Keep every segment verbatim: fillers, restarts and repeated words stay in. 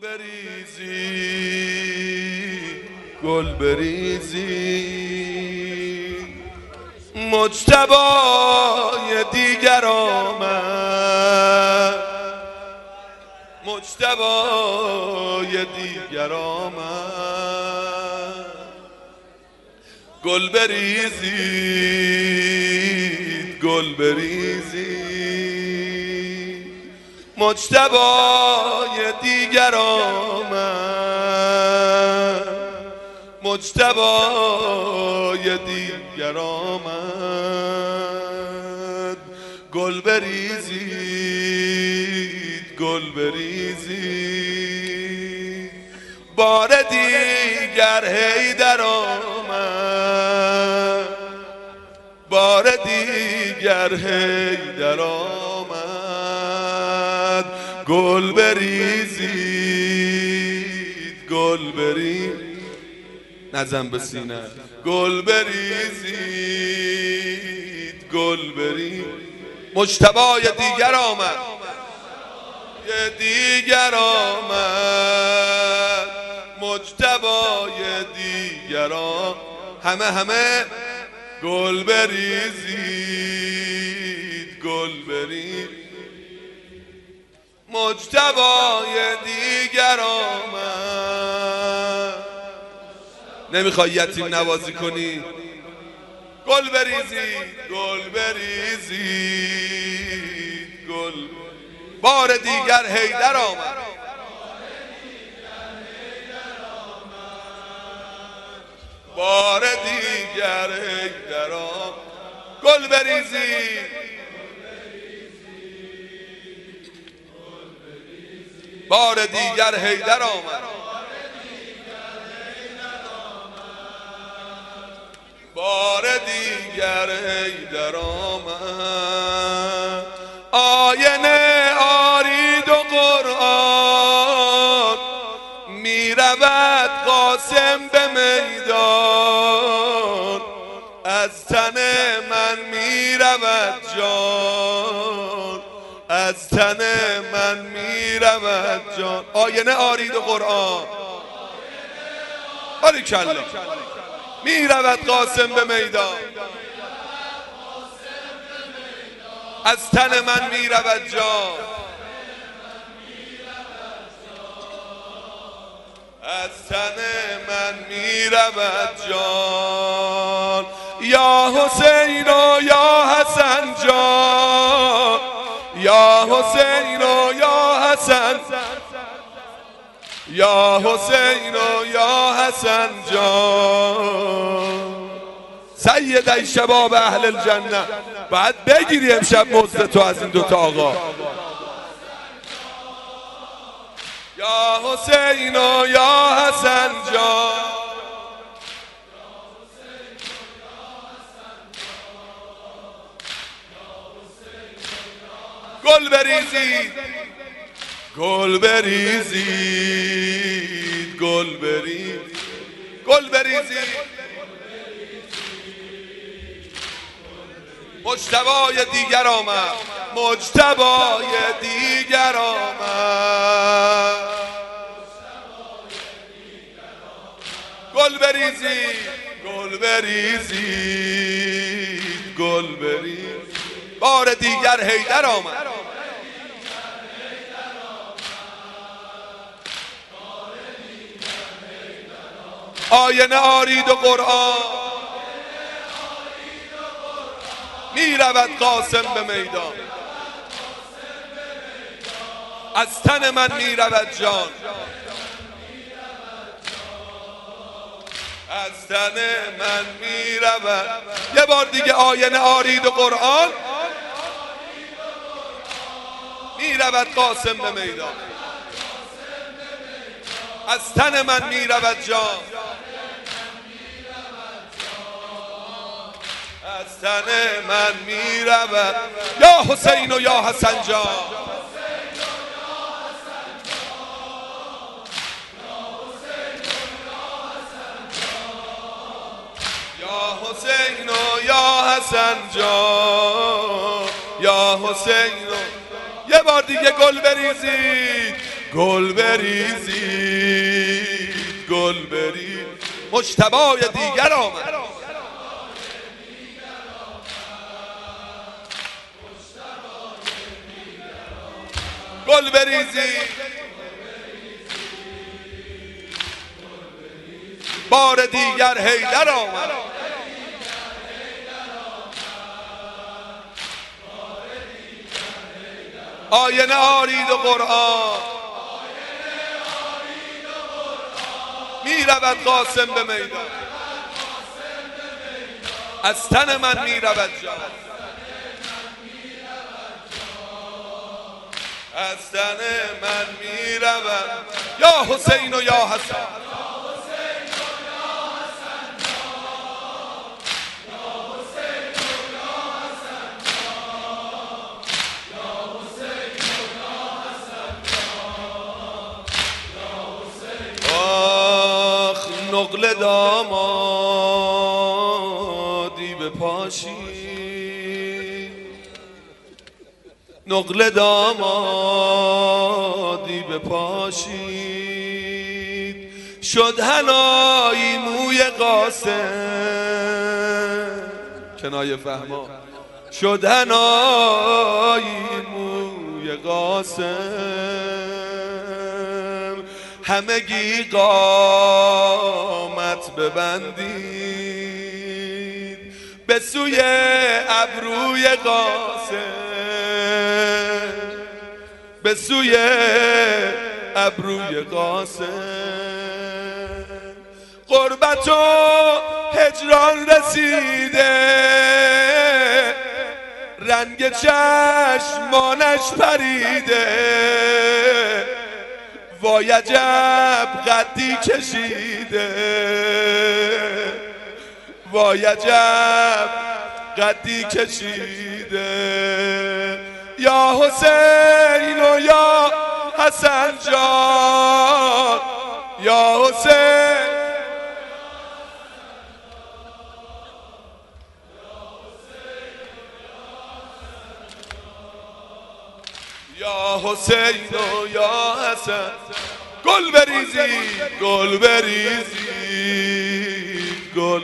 بریزی گل بریزی مجتبای دیگر آمد مجتبای دیگر آمد گل بریزی گل بریزی مجتبای دیگر آمد مجتبای دیگر آمد گل بریزید گل بریزید بار دیگر حیدر آمد بار دیگر حیدر آمد گل بریزید گل بریزید نزن به سینه گل بریزید گل بریزید مجتبای دیگر آمد یه دیگر آمد مجتبای دیگر آمد همه همه گل بریزید گل بریزید مجتبای دیگر آمد نمیخوای یتیم نوازی کنی گل بریزید گل بریزید گل بار دیگر حیدر آمد بار دیگر حیدر آمد گل بریزید بار دیگر حیدر آمد بار دیگر حیدر آمد آینه آرید و قرآن می رود قاسم به میدان از تن من می رود جان از تن من می رود جان آینه آرید و قرآن باریکلا می رود قاسم به میدان از تن من می رود جان از تن من می رود جان یا حسین و یا حسن جان یا حسین و یا حسن یا حسین و یا حسن جان سید شباب اهل الجنه بعد بگیری امشب مزد تو از این دوتا آقا یا حسین و یا حسن جان گل بریزید گل بریزید گل بریزید گل بریزید مجتبای دیگر آمد مجتبای دیگر آمد گل بریزید گل بریزید گل بریزید بار دیگر حیدر آمد آینه آرید و قرآن می رود قاسم به میدان از تن من می رود جان از تن من می رود یه بار دیگه آینه آرید و قرآن می رود قاسم به میدان از تن من می رود جان از تن من می رود یا حسین و یا حسن جان یا حسین و یا حسن جان یا حسین و یه بار دیگه گل بریزید گل بریزید گل بریز. مجتبی دیگر آمد. گل بریزید بار دیگر حیدر آمد. آینه آرید و قرآن می رود قاسم به میدان. از تن من می رود جان، از تن من می رود. یا حسین و یا حسن، نقل دامادی به پاشی، نقل دامادی به پاشید، شد حنایی موی قاسم. کنایه فهما شد حنایی موی قاسم. همگی قامت ببندید به سوی ابروی قاسم، به سوی ابروی قاسم. غربت و هجران رسیده، رنگ چشمانش پریده، وای عجب قدی کشیده، وای عجب قدی کشیده. یا حسین و یا حسن جان، یا حسین یا حسین و یا حسن. گل بریزید گل بریزید گل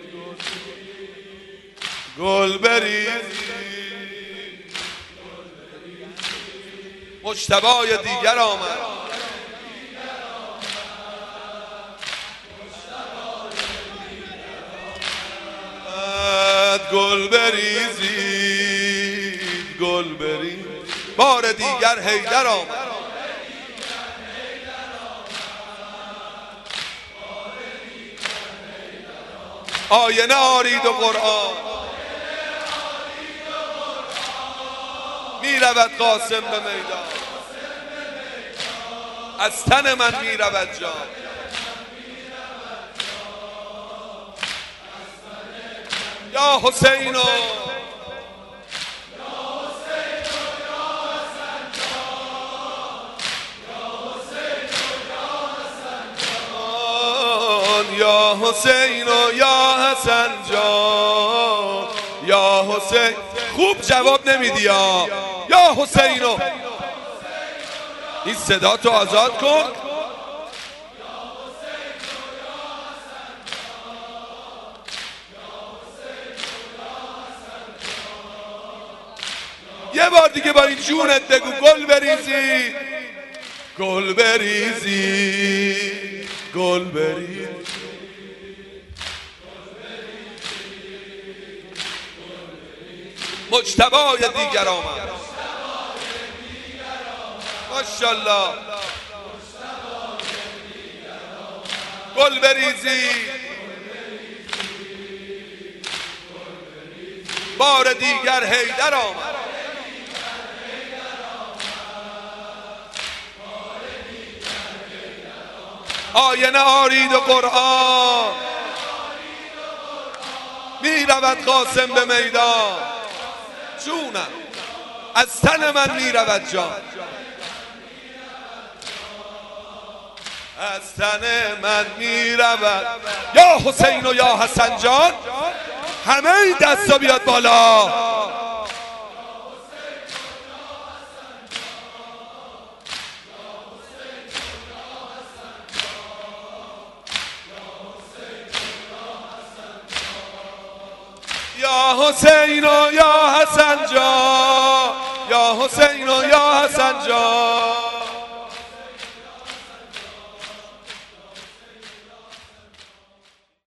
گل بریزید. مجتبی دیگر آمد. گل بریزید گل بریزید بار دیگر حیدر آمد. آینه آرید و قرآن می رود قاسم به میدان. از تن من می رود جان، یا حسین و یا حسین و یا حسن جان، یا حسین. خوب جواب نمیدی یا یا حسین و این صدا تو آزاد کن. یه بار دیگه با این جونت بگو گل بریزی گل بریزی گل بریزی. مجتبی دیگر آمد. ماشاءالله. گل بریزی بار دیگر حیدر آمد. آینه آرید و قرآن می رود قاسم به میدان. جونم از تن من می رود جان، از تن من می رود. یا حسین و یا حسن جان، همه این دستا بیاد بالا. یا حسین و یا حسن جان، یا حسین و یا